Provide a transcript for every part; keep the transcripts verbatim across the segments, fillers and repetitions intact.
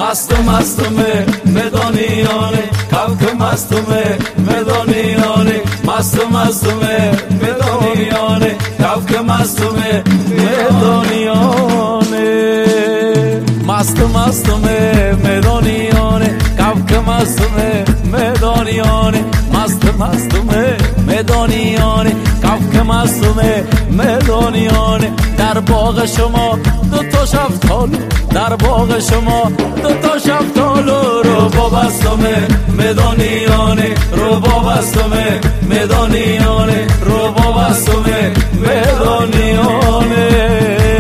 مست مستمه مدانیانه کفک مستمه مدانیانه مست مستمه مدانیانه کفک مستمه مدانیانه مست مستمه مدانیانه کفک مستمه مدانیانه مست مستمه مدانیانه کفک مستمه مدانیانه در باغ شما دو تا شفتالو در باغ شما دو تا شفتالو رو با بستمه مدانیانه رو با بستمه مدانیانه رو با بستمه مدانیانه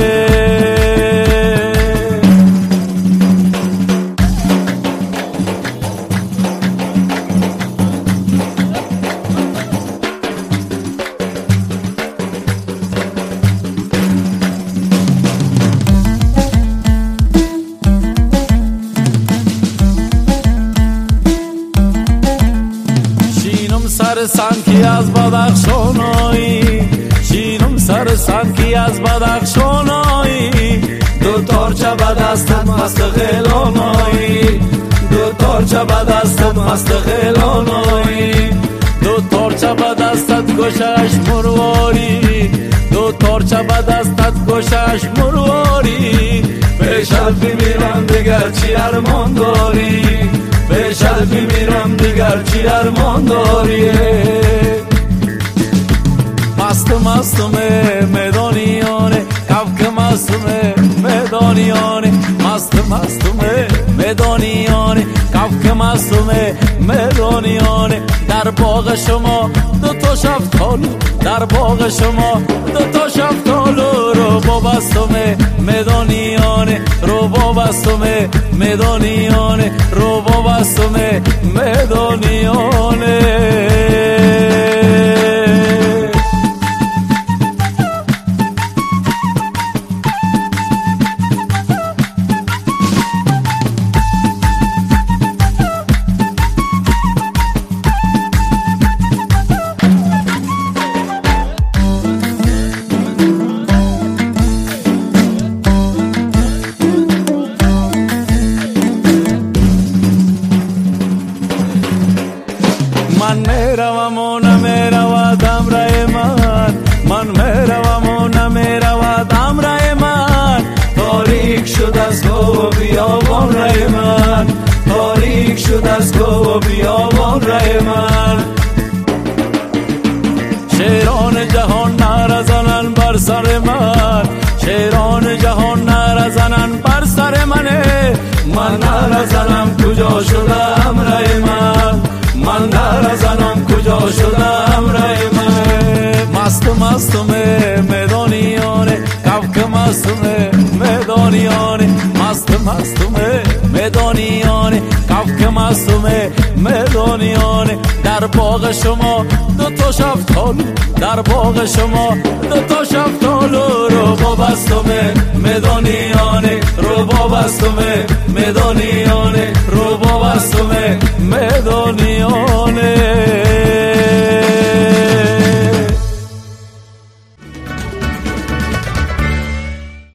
سر سنکی از بدخشانایی شینم سر سنکی از بدخشانایی دو تارچه به دستت مست غیلانایی دو تارچه به دستت مست غیلانایی دو تارچه به دستت گوشش مرواری دو تارچه به دستت گوشش مرواری به شلفی میرم دیگر چی ارمان داری به شلفی میرم دیگر چی ارمان داری مست مستمه مدانیانه کفک مستمه مدانیانه مست مستمه مدانیانه کفک مستمه مدانیانه در باغ شما دو تا شفتالو در باغ شما دو تا شفتالو رو با بستمه مدانیانه رو با بستمه مدانیانه رو با بستمه مدانیانه من میروم و نمیرود امر من من میروم و نمیرود امر من تاریک شد از گو و بیابان ره من تاریک شد از گو و بیابان ره من شیران جهان نرزنن بر سر من شیران جهان نرزنن بر سر منه من نرزنم کجا شده امر من من نرزنم کجا شده امر من مست مستمه مدانیانه کفک مستمه مدانیانه مست مستمه مدانیانه کفک مستمه مدانیانه در باغ شما دو تا شفتالو در باغ شما دو تا شفتالو رو با بستمه مدانیانه رو با بستمه مدانیانه